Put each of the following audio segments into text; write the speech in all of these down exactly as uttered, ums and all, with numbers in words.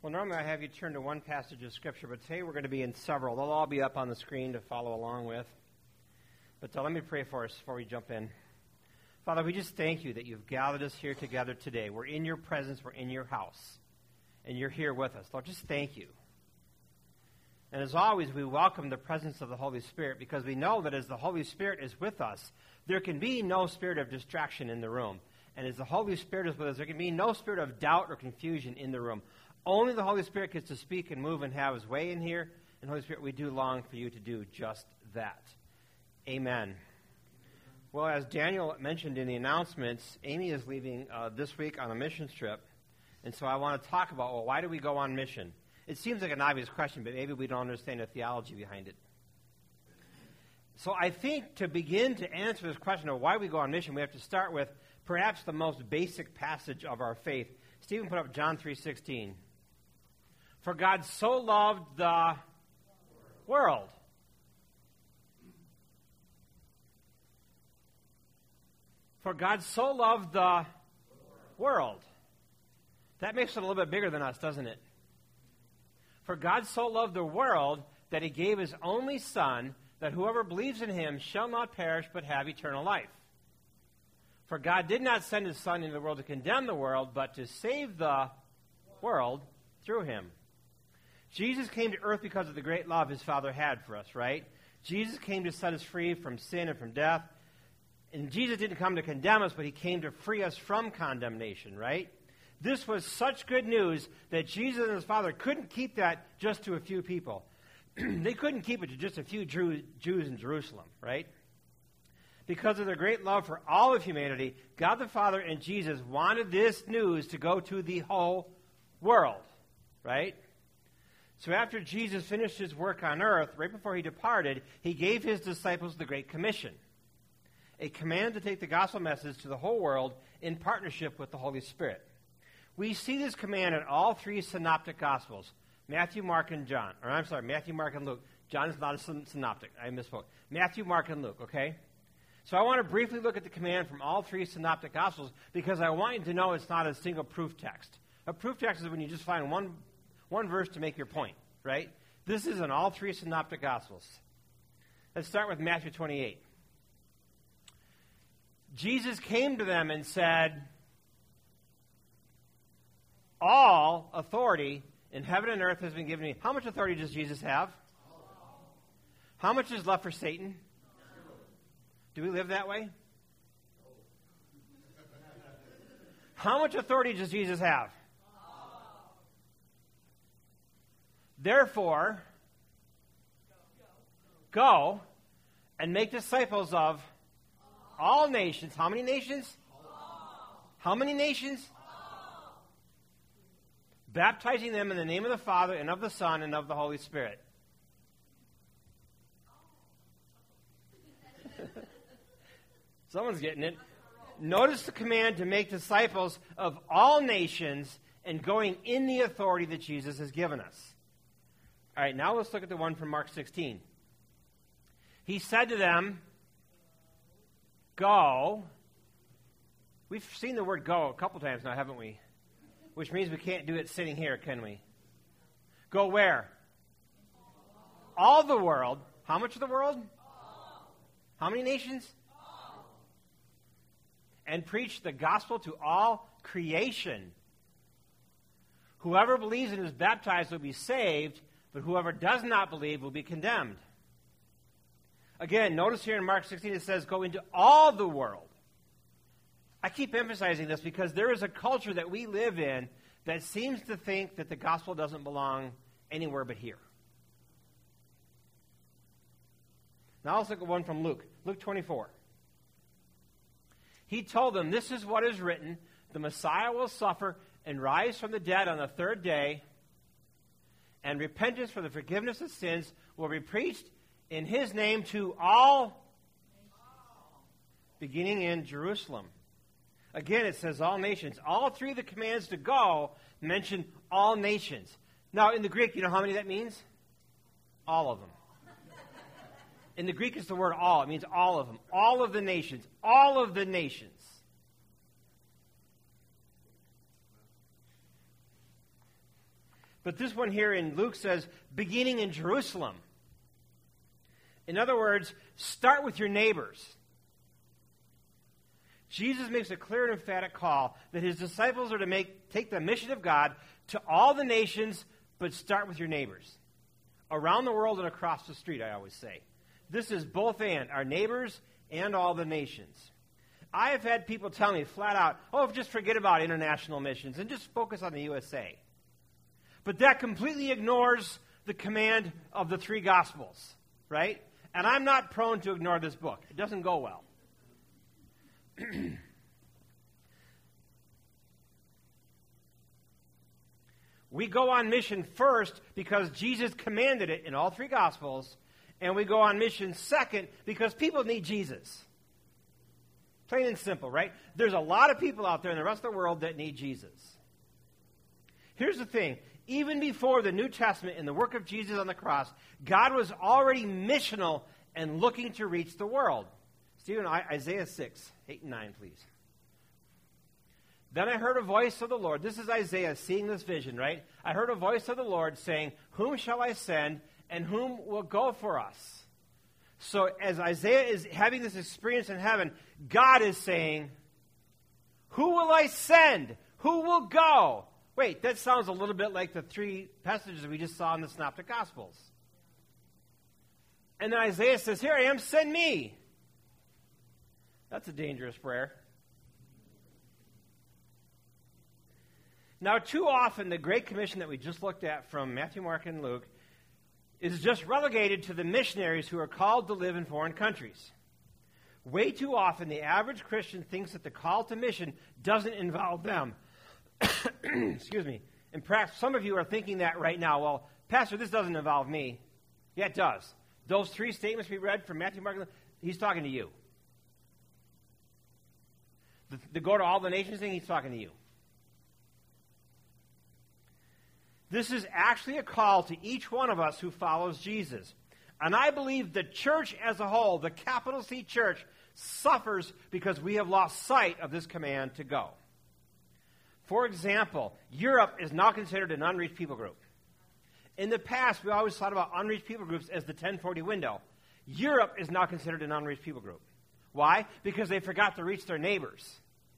Well, normally I have you turn to one passage of Scripture, but today we're going to be in several. They'll all be up on the screen to follow along with. But uh, let me pray for us before we jump in. Father, we just thank you that you've gathered us here together today. We're in your presence. We're in your house. And you're here with us. Lord, just thank you. And as always, we welcome the presence of the Holy Spirit because we know that as the Holy Spirit is with us, there can be no spirit of distraction in the room. And as the Holy Spirit is with us, there can be no spirit of doubt or confusion in the room. Only the Holy Spirit gets to speak and move and have his way in here. And Holy Spirit, we do long for you to do just that. Amen. Well, as Daniel mentioned in the announcements, Amy is leaving uh, this week on a mission trip. And so I want to talk about, well, why do we go on mission? It seems like an obvious question, but maybe we don't understand the theology behind it. So I think to begin to answer this question of why we go on mission, we have to start with perhaps the most basic passage of our faith. Stephen put up John three sixteen. For God so loved the world. For God so loved the world. That makes it a little bit bigger than us, doesn't it? For God so loved the world that he gave his only Son, that whoever believes in him shall not perish but have eternal life. For God did not send his Son into the world to condemn the world, but to save the world through him. Jesus came to earth because of the great love his Father had for us, right? Jesus came to set us free from sin and from death. And Jesus didn't come to condemn us, but he came to free us from condemnation, right? This was such good news that Jesus and his Father couldn't keep that just to a few people. They couldn't keep it to just a few Jews in Jerusalem, right? Because of their great love for all of humanity, God the Father and Jesus wanted this news to go to the whole world, right? So after Jesus finished his work on earth, right before he departed, he gave his disciples the Great Commission, a command to take the gospel message to the whole world in partnership with the Holy Spirit. We see this command in all three synoptic gospels, Matthew, Mark, and John. Or I'm sorry, Matthew, Mark, and Luke. John is not a synoptic. I misspoke. Matthew, Mark, and Luke, okay? So I want to briefly look at the command from all three synoptic gospels because I want you to know it's not a single proof text. A proof text is when you just find one, one verse to make your point, right? This is in all three synoptic gospels. Let's start with Matthew twenty-eight. Jesus came to them and said, all authority in heaven and earth has been given me. How much authority does Jesus have? How much is left for Satan? Do we live that way? How much authority does Jesus have? Therefore, go and make disciples of all nations. How many nations? How many nations? Baptizing them in the name of the Father and of the Son and of the Holy Spirit. Someone's getting it. Notice the command to make disciples of all nations and going in the authority that Jesus has given us. All right, now let's look at the one from Mark sixteen. He said to them, go. We've seen the word go a couple times now, haven't we? Which means we can't do it sitting here, can we? Go where? All the world. How much of the world? How many nations? And preach the gospel to all creation. Whoever believes and is baptized will be saved, but whoever does not believe will be condemned. Again, notice here in Mark sixteen it says, go into all the world. I keep emphasizing this because there is a culture that we live in that seems to think that the gospel doesn't belong anywhere but here. Now let's look at one from Luke. Luke twenty-four. He told them, this is what is written, the Messiah will suffer and rise from the dead on the third day, and repentance for the forgiveness of sins will be preached in his name to all, beginning in Jerusalem. Again, it says all nations. All three of the commands to go mention all nations. Now, in the Greek, you know how many that means? All of them. In the Greek, it's the word all. It means all of them. All of the nations. All of the nations. But this one here in Luke says, beginning in Jerusalem. In other words, start with your neighbors. Jesus makes a clear and emphatic call that his disciples are to make take the mission of God to all the nations, but start with your neighbors. Around the world and across the street, I always say. This is both and, our neighbors and all the nations. I have had people tell me flat out, oh, just forget about international missions and just focus on the U S A. But that completely ignores the command of the three Gospels, right? And I'm not prone to ignore this book. It doesn't go well. We go on mission first because Jesus commanded it in all three Gospels, and we go on mission second because people need Jesus. Plain and simple, right? There's a lot of people out there in the rest of the world that need Jesus. Here's the thing. Even before the New Testament and the work of Jesus on the cross, God was already missional and looking to reach the world. Stephen, Isaiah six, eight and nine, please. Then I heard a voice of the Lord. This is Isaiah seeing this vision, right? I heard a voice of the Lord saying, whom shall I send, and whom will go for us? So as Isaiah is having this experience in heaven, God is saying, who will I send? Who will go? Wait, that sounds a little bit like the three passages we just saw in the Synoptic Gospels. And then Isaiah says, here I am, send me. That's a dangerous prayer. Now, too often, the Great Commission that we just looked at from Matthew, Mark, and Luke is just relegated to the missionaries who are called to live in foreign countries. Way too often, the average Christian thinks that the call to mission doesn't involve them. Excuse me. And perhaps some of you are thinking that right now. Well, Pastor, this doesn't involve me. Yeah, it does. Those three statements we read from Matthew, Mark, and Luke, he's talking to you. The, the go to all the nations thing, he's talking to you. This is actually a call to each one of us who follows Jesus. And I believe the church as a whole, the capital C church, suffers because we have lost sight of this command to go. For example, Europe is now considered an unreached people group. In the past, we always thought about unreached people groups as the ten forty window. Europe is now considered an unreached people group. Why? Because they forgot to reach their neighbors.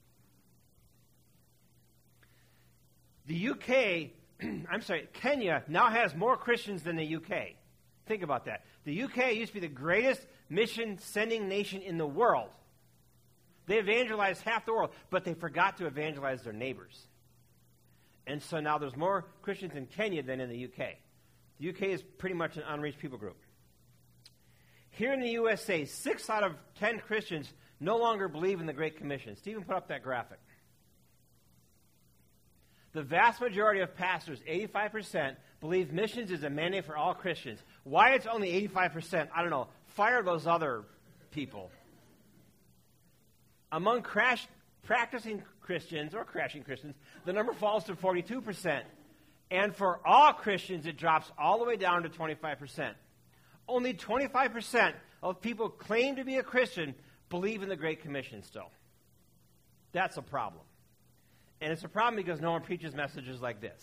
The U K... I'm sorry, Kenya now has more Christians than the U K. Think about that. The U K used to be the greatest mission-sending nation in the world. They evangelized half the world, but they forgot to evangelize their neighbors. And so now there's more Christians in Kenya than in the U K. The U K is pretty much an unreached people group. Here in the U S A, six out of ten Christians no longer believe in the Great Commission. Stephen, put up that graphic. The vast majority of pastors, eighty-five percent, believe missions is a mandate for all Christians. Why it's only eighty-five percent, I don't know. Fire those other people. Among crash, practicing Christians, or crashing Christians, the number falls to forty-two percent. And for all Christians, it drops all the way down to twenty-five percent. Only twenty-five percent of people claim to be a Christian believe in the Great Commission still. That's a problem. And it's a problem because no one preaches messages like this.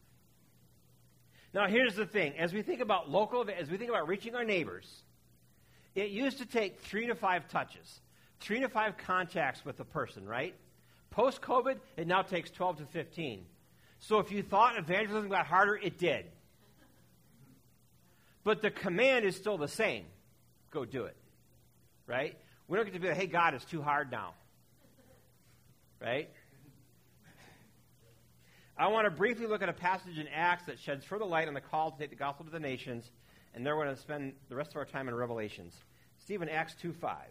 Now, here's the thing. As we think about local, as we think about reaching our neighbors, it used to take three to five touches, three to five contacts with a person, right? Post-COVID, it now takes twelve to fifteen. So if you thought evangelism got harder, it did. But the command is still the same. Go do it, right? We don't get to be like, hey, God, it's too hard now, right? I want to briefly look at a passage in Acts that sheds further light on the call to take the gospel to the nations, and then we're going to spend the rest of our time in Revelations. Stephen, Acts two five.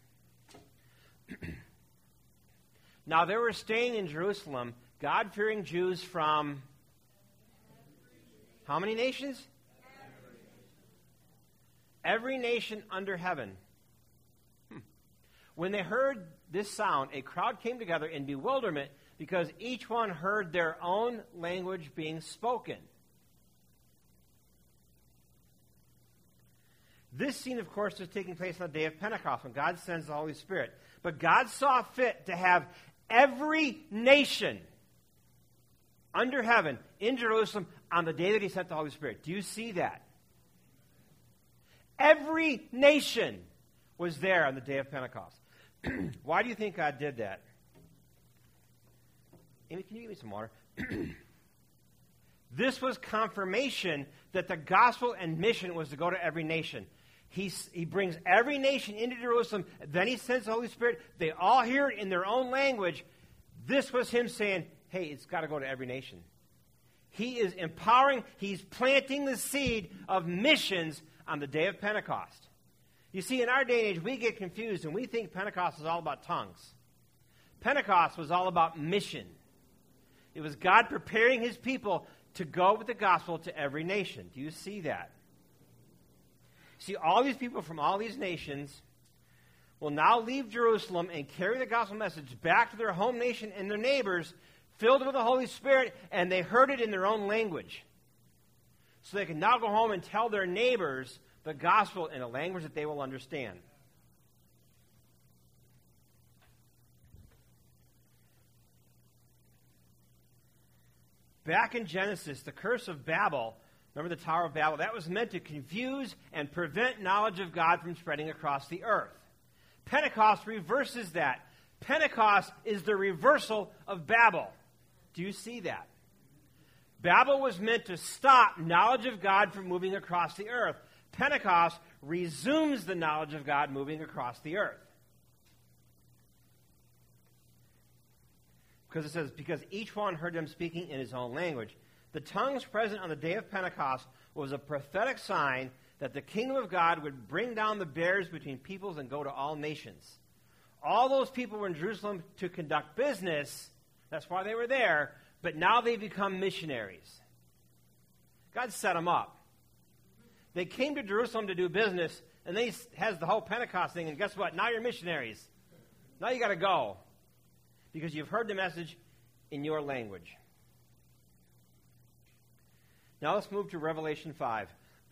Now there were staying in Jerusalem God-fearing Jews from how many nations? Every nation under heaven. Hmm. When they heard this sound, a crowd came together in bewilderment because each one heard their own language being spoken. This scene, of course, is taking place on the day of Pentecost when God sends the Holy Spirit. But God saw fit to have every nation under heaven in Jerusalem on the day that he sent the Holy Spirit. Do you see that? Every nation was there on the day of Pentecost. Why do you think God did that? Amy, can you give me some water? This was confirmation that the gospel and mission was to go to every nation. He, he brings every nation into Jerusalem. Then he sends the Holy Spirit. They all hear it in their own language. This was him saying, hey, it's got to go to every nation. He is empowering, he's planting the seed of missions on the day of Pentecost. You see, in our day and age, we get confused and we think Pentecost is all about tongues. Pentecost was all about mission. It was God preparing his people to go with the gospel to every nation. Do you see that? See, all these people from all these nations will now leave Jerusalem and carry the gospel message back to their home nation and their neighbors, filled with the Holy Spirit, and they heard it in their own language. So they can now go home and tell their neighbors the gospel in a language that they will understand. Back in Genesis, the curse of Babel, remember the Tower of Babel, that was meant to confuse and prevent knowledge of God from spreading across the earth. Pentecost reverses that. Pentecost is the reversal of Babel. Do you see that? Babel was meant to stop knowledge of God from moving across the earth. Pentecost resumes the knowledge of God moving across the earth. Because it says, because each one heard them speaking in his own language. The tongues present on the day of Pentecost was a prophetic sign that the kingdom of God would bring down the barriers between peoples and go to all nations. All those people were in Jerusalem to conduct business. That's why they were there. But now they become missionaries. God set them up. They came to Jerusalem to do business, and then he has the whole Pentecost thing, and guess what? Now you're missionaries. Now you got to go. Because you've heard the message in your language. Now let's move to Revelation five.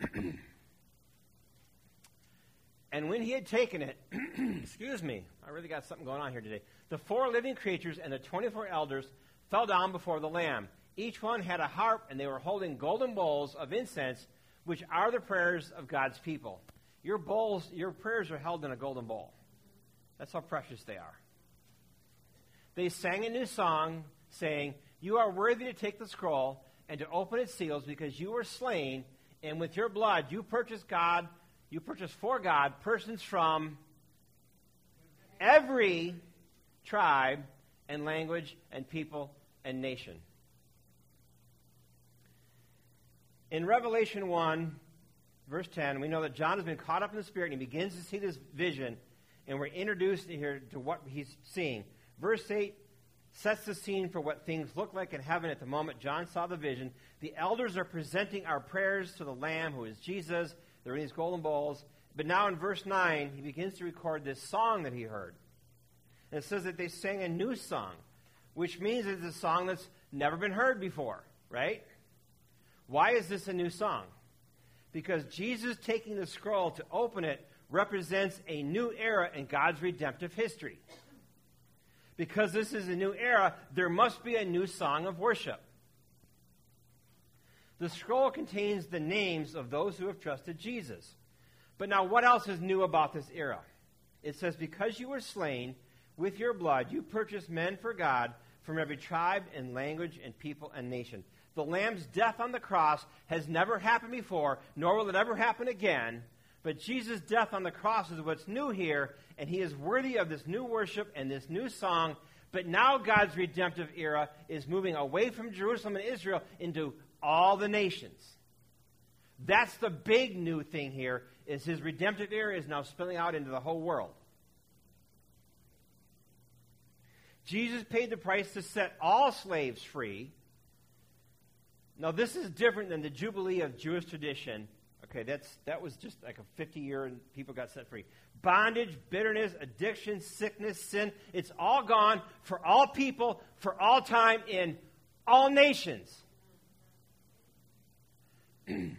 And when he had taken it, excuse me, I really got something going on here today. The four living creatures and the twenty-four elders fell down before the Lamb. Each one had a harp, and they were holding golden bowls of incense, which are the prayers of God's people. Your bowls, your prayers are held in a golden bowl. That's how precious they are. They sang a new song, saying, "You are worthy to take the scroll and to open its seals, because you were slain, and with your blood you purchased God, you purchased for God persons from every tribe and language and people and nation." In Revelation one, verse ten, we know that John has been caught up in the Spirit, and he begins to see this vision, and we're introduced here to what he's seeing. Verse eight sets the scene for what things look like in heaven at the moment John saw the vision. The elders are presenting our prayers to the Lamb, who is Jesus. They're in these golden bowls. But now in verse nine, he begins to record this song that he heard. And it says that they sang a new song, which means it's a song that's never been heard before, right? Why is this a new song? Because Jesus taking the scroll to open it represents a new era in God's redemptive history. Because this is a new era, there must be a new song of worship. The scroll contains the names of those who have trusted Jesus. But now what else is new about this era? It says, because you were slain, with your blood you purchased men for God from every tribe and language and people and nation. The Lamb's death on the cross has never happened before, nor will it ever happen again. But Jesus' death on the cross is what's new here, and he is worthy of this new worship and this new song. But now God's redemptive era is moving away from Jerusalem and Israel into all the nations. That's the big new thing here, is his redemptive era is now spilling out into the whole world. Jesus paid the price to set all slaves free. Now, this is different than the Jubilee of Jewish tradition. Okay, that's that was just like a fifty-year and people got set free. Bondage, bitterness, addiction, sickness, sin, it's all gone for all people, for all time, in all nations. It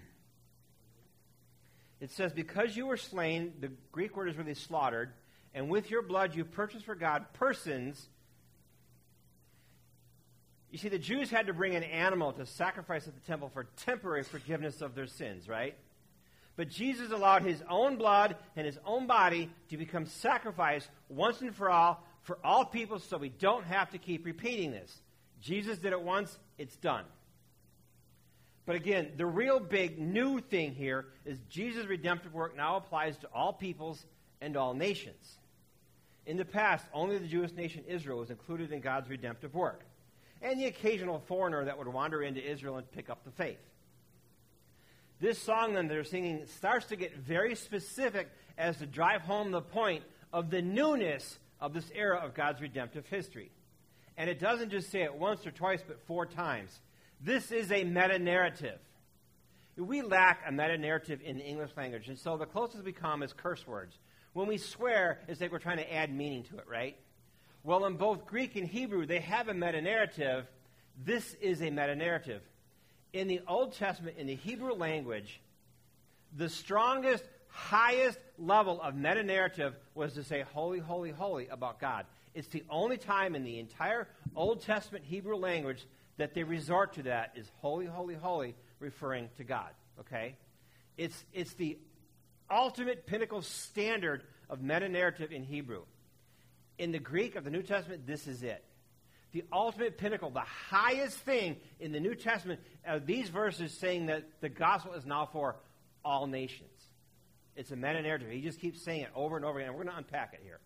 says, because you were slain, the Greek word is really slaughtered, and with your blood you purchased for God persons. You see, the Jews had to bring an animal to sacrifice at the temple for temporary forgiveness of their sins, right? But Jesus allowed his own blood and his own body to become sacrificed once and for all for all people, so we don't have to keep repeating this. Jesus did it once, it's done. But again, the real big new thing here is Jesus' redemptive work now applies to all peoples and all nations. In the past, only the Jewish nation Israel was included in God's redemptive work, and the occasional foreigner that would wander into Israel and pick up the faith. This song then they're singing starts to get very specific as to drive home the point of the newness of this era of God's redemptive history. And it doesn't just say it once or twice, but four times. This is a meta-narrative. We lack a meta-narrative in the English language, and so the closest we come is curse words. When we swear, it's like we're trying to add meaning to it, right? Well, in both Greek and Hebrew, they have a meta-narrative. This is a meta-narrative. In the Old Testament, in the Hebrew language, the strongest, highest level of meta-narrative was to say, holy, holy, holy about God. It's the only time in the entire Old Testament Hebrew language that they resort to that is holy, holy, holy, referring to God, okay? It's, it's the ultimate pinnacle standard of meta-narrative in Hebrew. In the Greek of the New Testament, this is it. The ultimate pinnacle, the highest thing in the New Testament are these verses saying that the gospel is now for all nations. It's a meta-narrative. He just keeps saying it over and over again. We're going to unpack it here.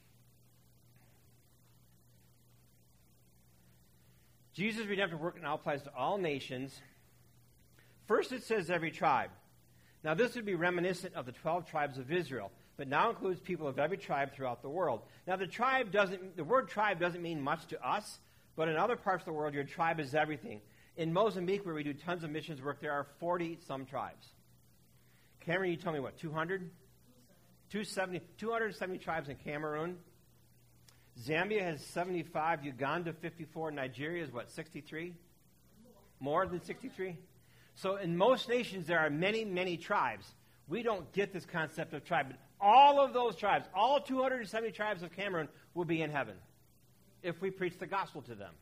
Jesus' redemptive work now applies to all nations. First it says every tribe. Now this would be reminiscent of the twelve tribes of Israel, but now includes people of every tribe throughout the world. Now the tribe doesn't, the word tribe doesn't mean much to us, but in other parts of the world, your tribe is everything. In Mozambique, where we do tons of missions work, there are forty-some tribes. Cameron, you tell me what, two hundred? two hundred seventy, two hundred seventy tribes in Cameroon. Zambia has seventy-five, Uganda fifty-four, Nigeria is what, sixty-three? More than sixty-three? So in most nations, there are many, many tribes. We don't get this concept of tribe, but all of those tribes, all two hundred seventy tribes of Cameroon will be in heaven if we preach the gospel to them.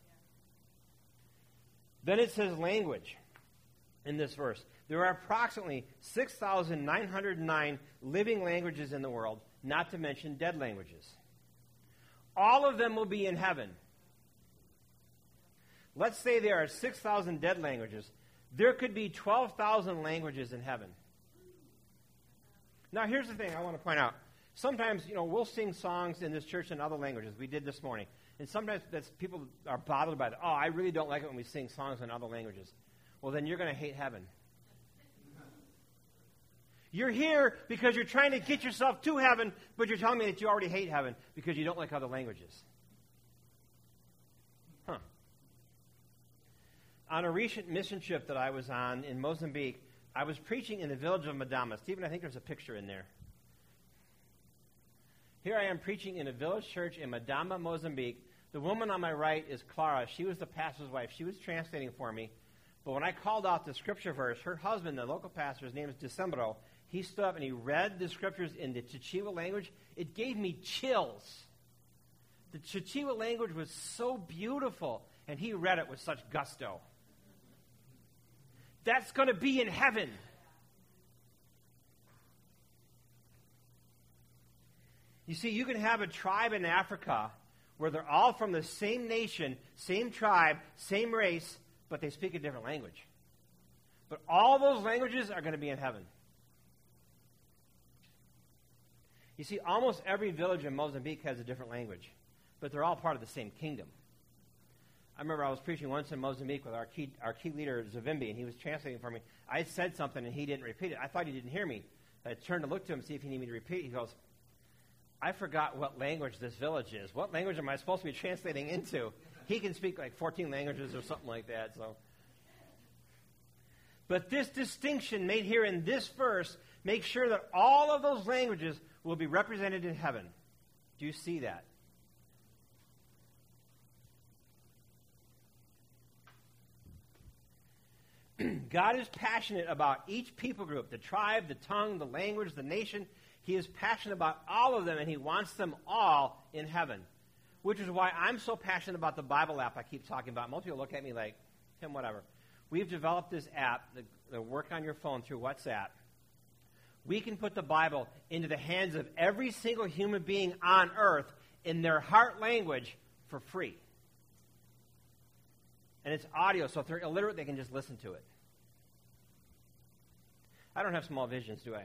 Then it says language in this verse. There are approximately six thousand nine hundred nine living languages in the world, not to mention dead languages. All of them will be in heaven. Let's say there are six thousand dead languages. There could be twelve thousand languages in heaven. Now, here's the thing I want to point out. Sometimes, you know, we'll sing songs in this church in other languages. We did this morning. And sometimes that's, people are bothered by that. Oh, I really don't like it when we sing songs in other languages. Well, then you're going to hate heaven. You're here because you're trying to get yourself to heaven, but you're telling me that you already hate heaven because you don't like other languages. Huh. On a recent mission trip that I was on in Mozambique, I was preaching in the village of Madama. Stephen, I think there's a picture in there. Here I am preaching in a village church in Madama, Mozambique. The woman on my right is Clara. She was the pastor's wife. She was translating for me. But when I called out the scripture verse, her husband, the local pastor, his name is Decembro, he stood up and he read the scriptures in the Chichewa language. It gave me chills. The Chichewa language was so beautiful, and he read it with such gusto. That's going to be in heaven. You see, you can have a tribe in Africa where they're all from the same nation, same tribe, same race, but they speak a different language. But all those languages are going to be in heaven. You see, almost every village in Mozambique has a different language, but they're all part of the same kingdom. I remember I was preaching once in Mozambique with our key, our key leader, Zavimbi, and he was translating for me. I said something, and he didn't repeat it. I thought he didn't hear me. I turned to look to him, see if he needed me to repeat. He goes, I forgot what language this village is. What language am I supposed to be translating into? He can speak like fourteen languages or something like that. So, but this distinction made here in this verse makes sure that all of those languages will be represented in heaven. Do you see that? God is passionate about each people group, the tribe, the tongue, the language, the nation. He is passionate about all of them, and he wants them all in heaven. which is why I'm so passionate about the Bible app I keep talking about. Most people look at me like, Tim, whatever. We've developed this app that, that work on your phone through WhatsApp. We can put the Bible into the hands of every single human being on earth in their heart language for free. And it's audio, so if they're illiterate, they can just listen to it. I don't have small visions, do I?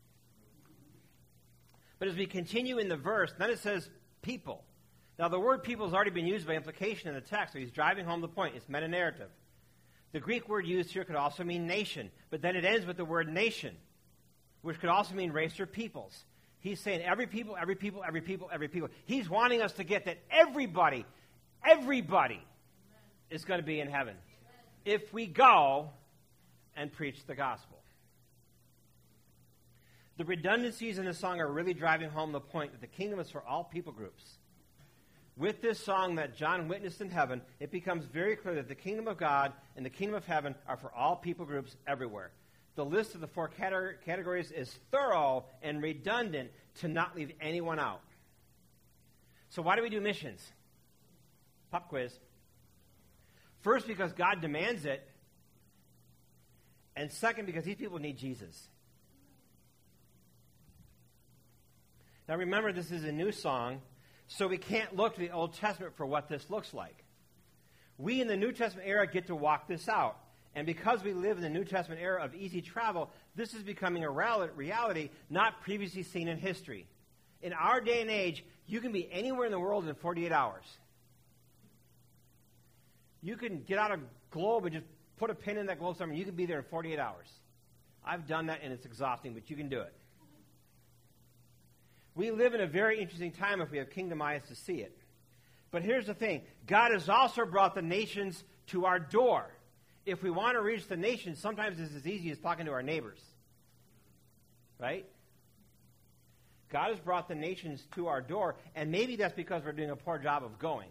But as we continue in the verse, then it says people. Now, the word people has already been used by implication in the text, so he's driving home the point. It's meta-narrative. The Greek word used here could also mean nation, but then it ends with the word nation, which could also mean race or peoples. He's saying every people, every people, every people, every people. He's wanting us to get that everybody, everybody is going to be in heaven if we go and preach the gospel. The redundancies in the song are really driving home the point that the kingdom is for all people groups. With this song that John witnessed in heaven, it becomes very clear that the kingdom of God and the kingdom of heaven are for all people groups everywhere. The list of the four categories is thorough and redundant to not leave anyone out. So why do we do missions? Pop quiz. First, because God demands it. And second, because these people need Jesus. Now remember, this is a new song, so we can't look to the Old Testament for what this looks like. We in the New Testament era get to walk this out. And because we live in the New Testament era of easy travel, this is becoming a reality not previously seen in history. In our day and age, you can be anywhere in the world in forty-eight hours. You can get out a globe and just put a pin in that globe somewhere, and you can be there in forty-eight hours. I've done that, and it's exhausting, but you can do it. We live in a very interesting time if we have kingdom eyes to see it. But here's the thing. God has also brought the nations to our door. If we want to reach the nations, sometimes it's as easy as talking to our neighbors. Right? God has brought the nations to our door, and maybe that's because we're doing a poor job of going.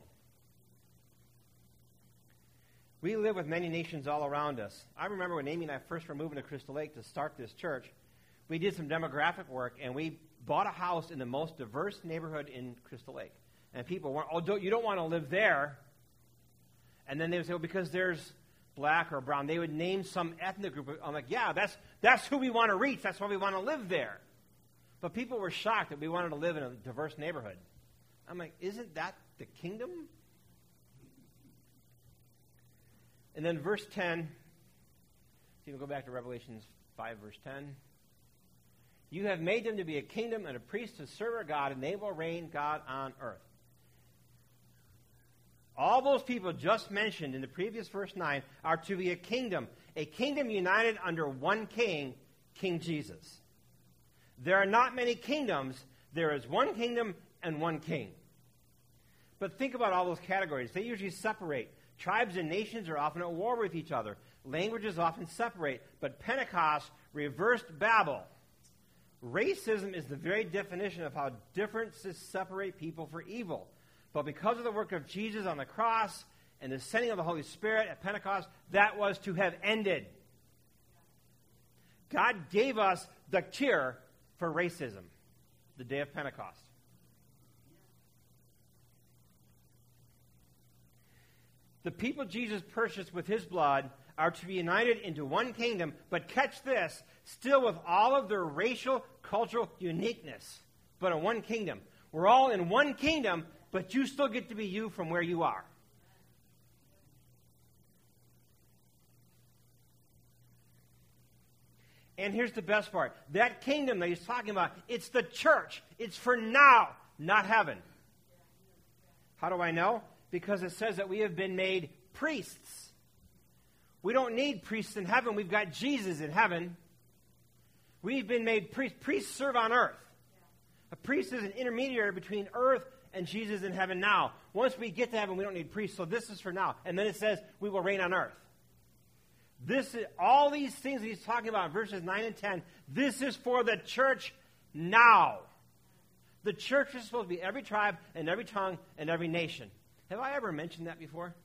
We live with many nations all around us. I remember when Amy and I first were moving to Crystal Lake to start this church, we did some demographic work, and we bought a house in the most diverse neighborhood in Crystal Lake. And people weren't, oh, don't, you don't want to live there. And then they would say, well, because there's black or brown. They would name some ethnic group. I'm like, yeah, that's that's who we want to reach. That's why we want to live there. But people were shocked that we wanted to live in a diverse neighborhood. I'm like, isn't that the kingdom? And then verse ten, so you can go back to Revelation five, verse ten. You have made them to be a kingdom and a priest to serve our God, and they will reign God on earth. All those people just mentioned in the previous verse nine are to be a kingdom, a kingdom united under one king, King Jesus. There are not many kingdoms. There is one kingdom and one king. But think about all those categories. They usually separate. Tribes and nations are often at war with each other. Languages often separate. But Pentecost reversed Babel. Racism is the very definition of how differences separate people for evil. But because of the work of Jesus on the cross and the sending of the Holy Spirit at Pentecost, that was to have ended. God gave us the cure for racism, the day of Pentecost. The people Jesus purchased with his blood are to be united into one kingdom, but catch this, still with all of their racial, cultural uniqueness, but in one kingdom. We're all in one kingdom, but you still get to be you from where you are. And here's the best part. That kingdom that he's talking about, it's the church. It's for now, not heaven. How do I know? Because it says that we have been made priests. We don't need priests in heaven. We've got Jesus in heaven. We've been made priests. Priests serve on earth. A priest is an intermediary between earth and Jesus in heaven now. Once we get to heaven, we don't need priests. So this is for now. And then it says we will reign on earth. This is, all these things that he's talking about in verses nine and ten, this is for the church now. The church is supposed to be every tribe and every tongue and every nation. Have I ever mentioned that before?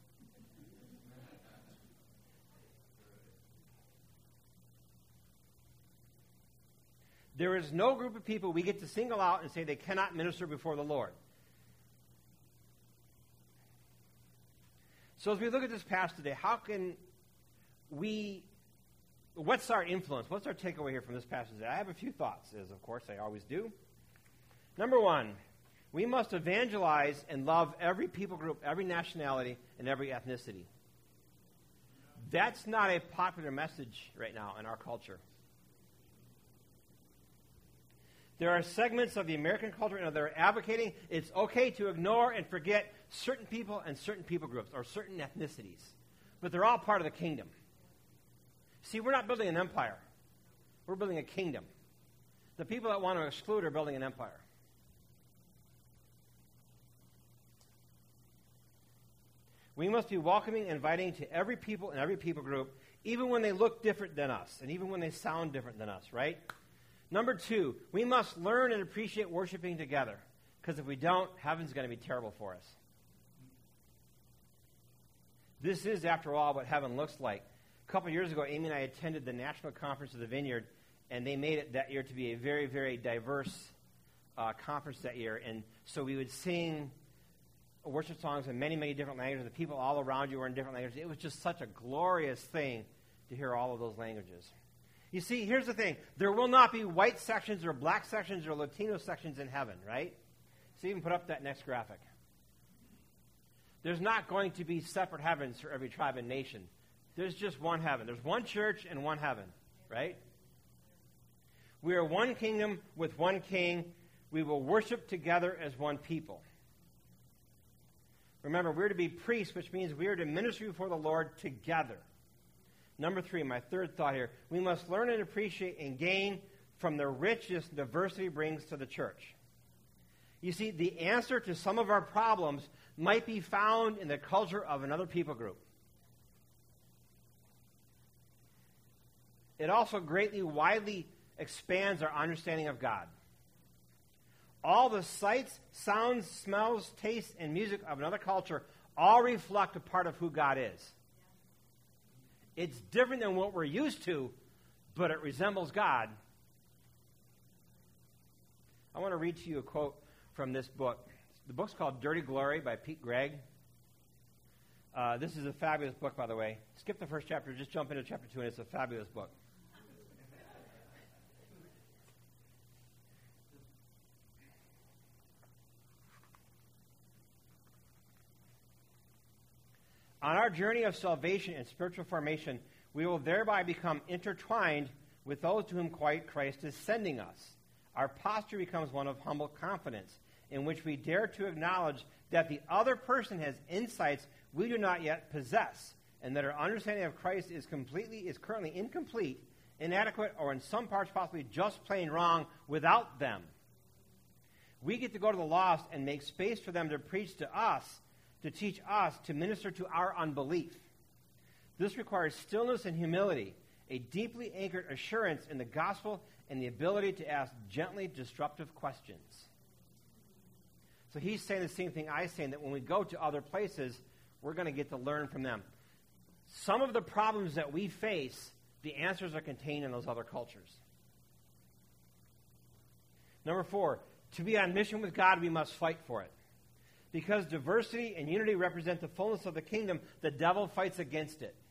There is no group of people we get to single out and say they cannot minister before the Lord. So as we look at this passage today, how can we, what's our influence? What's our takeaway here from this passage today? I have a few thoughts, as of course I always do. Number one, we must evangelize and love every people group, every nationality, and every ethnicity. That's not a popular message right now in our culture. There are segments of the American culture that are advocating it's okay to ignore and forget certain people and certain people groups or certain ethnicities. But they're all part of the kingdom. See, we're not building an empire. We're building a kingdom. The people that want to exclude are building an empire. We must be welcoming and inviting to every people and every people group, even when they look different than us, and even when they sound different than us, right? Number two, we must learn and appreciate worshiping together, because if we don't, heaven's going to be terrible for us. This is, after all, what heaven looks like. A couple years ago, Amy and I attended the National Conference of the Vineyard, and they made it that year to be a very, very diverse uh, conference that year. And so we would sing worship songs in many, many different languages. The people all around you were in different languages. It was just such a glorious thing to hear all of those languages. You see, here's the thing. There will not be white sections or black sections or Latino sections in heaven, right? So even put up that next graphic. There's not going to be separate heavens for every tribe and nation. There's just one heaven. There's one church and one heaven, right? We are one kingdom with one king. We will worship together as one people. Remember, we're to be priests, which means we are to minister before the Lord together. Number three, my third thought here, we must learn and appreciate and gain from the richness diversity brings to the church. You see, the answer to some of our problems might be found in the culture of another people group. It also greatly, widely expands our understanding of God. All the sights, sounds, smells, tastes, and music of another culture all reflect a part of who God is. It's different than what we're used to, but it resembles God. I want to read to you a quote from this book. The book's called Dirty Glory by Pete Greig. Uh, this is a fabulous book, by the way. Skip the first chapter, just jump into chapter two, and it's a fabulous book. On our journey of salvation and spiritual formation, we will thereby become intertwined with those to whom Christ is sending us. Our posture becomes one of humble confidence, in which we dare to acknowledge that the other person has insights we do not yet possess, and that our understanding of Christ is completely is currently incomplete, inadequate, or in some parts possibly just plain wrong without them. We get to go to the lost and make space for them to preach to us, to teach us, to minister to our unbelief. This requires stillness and humility, a deeply anchored assurance in the gospel, and the ability to ask gently disruptive questions. So he's saying the same thing I'm saying, that when we go to other places, we're going to get to learn from them. Some of the problems that we face, the answers are contained in those other cultures. Number four, to be on mission with God, we must fight for it. Because diversity and unity represent the fullness of the kingdom, the devil fights against it.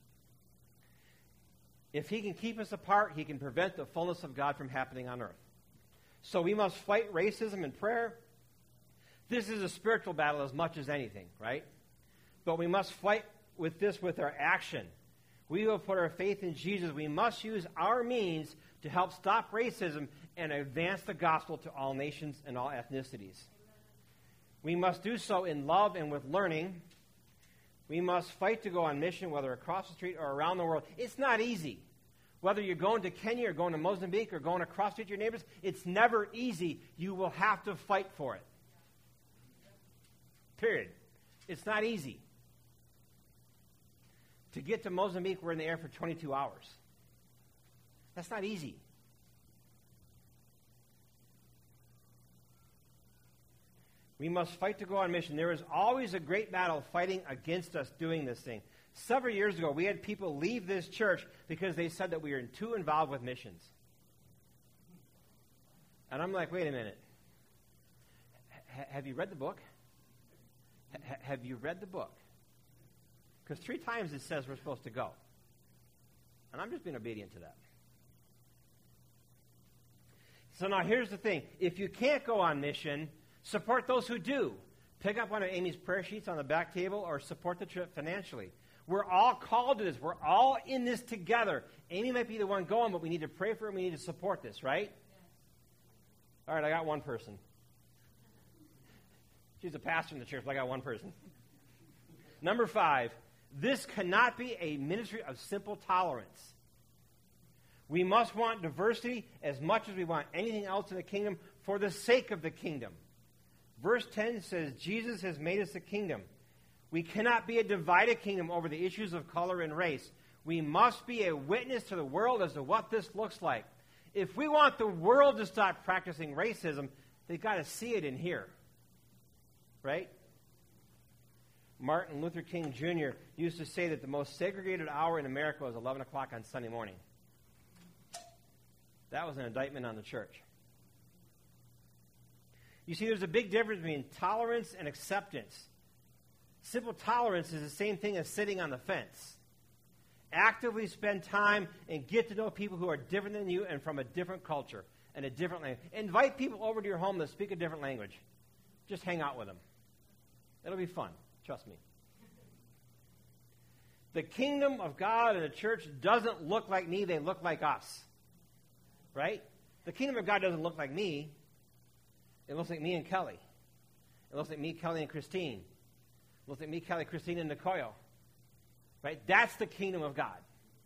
If he can keep us apart, he can prevent the fullness of God from happening on earth. So we must fight racism in prayer. This is a spiritual battle as much as anything, right? But we must fight with this with our action. We will put our faith in Jesus. We must use our means to help stop racism and advance the gospel to all nations and all ethnicities. We must do so in love and with learning. We must fight to go on mission, whether across the street or around the world. It's not easy. Whether you're going to Kenya or going to Mozambique or going across the street to your neighbors, it's never easy. You will have to fight for it. Period. It's not easy. To get to Mozambique, we're in the air for twenty-two hours. That's not easy. We must fight to go on mission. There is always a great battle fighting against us doing this thing. Several years ago, we had people leave this church because they said that we were too involved with missions. And I'm like, wait a minute. H- have you read the book? H- have you read the book? Because three times it says we're supposed to go. And I'm just being obedient to that. So now here's the thing. If you can't go on mission, support those who do. Pick up one of Amy's prayer sheets on the back table or support the trip financially. We're all called to this. We're all in this together. Amy might be the one going, but we need to pray for her and we need to support this, right? Yes. All right, I got one person. She's a pastor in the church, but I got one person. Number five, this cannot be a ministry of simple tolerance. We must want diversity as much as we want anything else in the kingdom for the sake of the kingdom. Verse ten says, Jesus has made us a kingdom. We cannot be a divided kingdom over the issues of color and race. We must be a witness to the world as to what this looks like. If we want the world to stop practicing racism, they've got to see it in here. Right? Martin Luther King Junior used to say that the most segregated hour in America was eleven o'clock on Sunday morning. That was an indictment on the church. You see, there's a big difference between tolerance and acceptance. Simple tolerance is the same thing as sitting on the fence. Actively spend time and get to know people who are different than you and from a different culture and a different language. Invite people over to your home that speak a different language. Just hang out with them. It'll be fun. Trust me. The kingdom of God and the church doesn't look like me. They look like us. Right? The kingdom of God doesn't look like me. It looks like me and Kelly. It looks like me, Kelly, and Christine. It looks like me, Kelly, Christine, and Nicoyo. Right? That's the kingdom of God.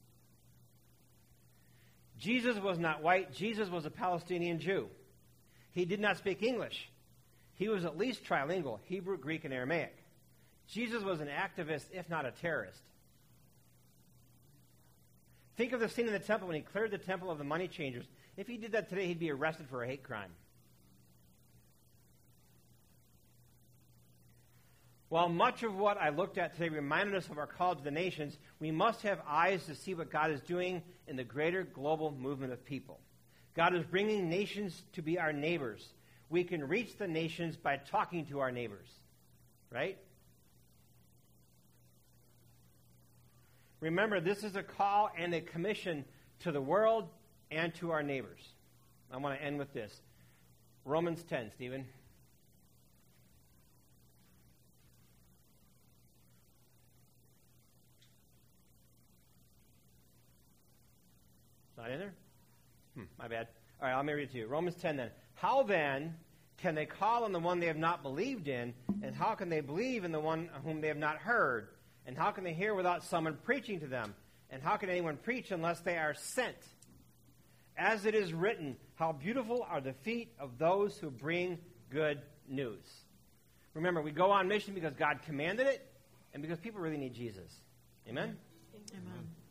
Jesus was not white. Jesus was a Palestinian Jew. He did not speak English. He was at least trilingual, Hebrew, Greek, and Aramaic. Jesus was an activist, if not a terrorist. Think of the scene in the temple when he cleared the temple of the money changers. If he did that today, he'd be arrested for a hate crime. While much of what I looked at today reminded us of our call to the nations, we must have eyes to see what God is doing in the greater global movement of people. God is bringing nations to be our neighbors. We can reach the nations by talking to our neighbors. Right? Remember, this is a call and a commission to the world and to our neighbors. I want to end with this. Romans ten, Stephen. Not in there? Hmm, my bad. All right, let me read it to you. Romans ten then. How then can they call on the one they have not believed in? And how can they believe in the one whom they have not heard? And how can they hear without someone preaching to them? And how can anyone preach unless they are sent? As it is written, how beautiful are the feet of those who bring good news. Remember, we go on mission because God commanded it and because people really need Jesus. Amen? Amen.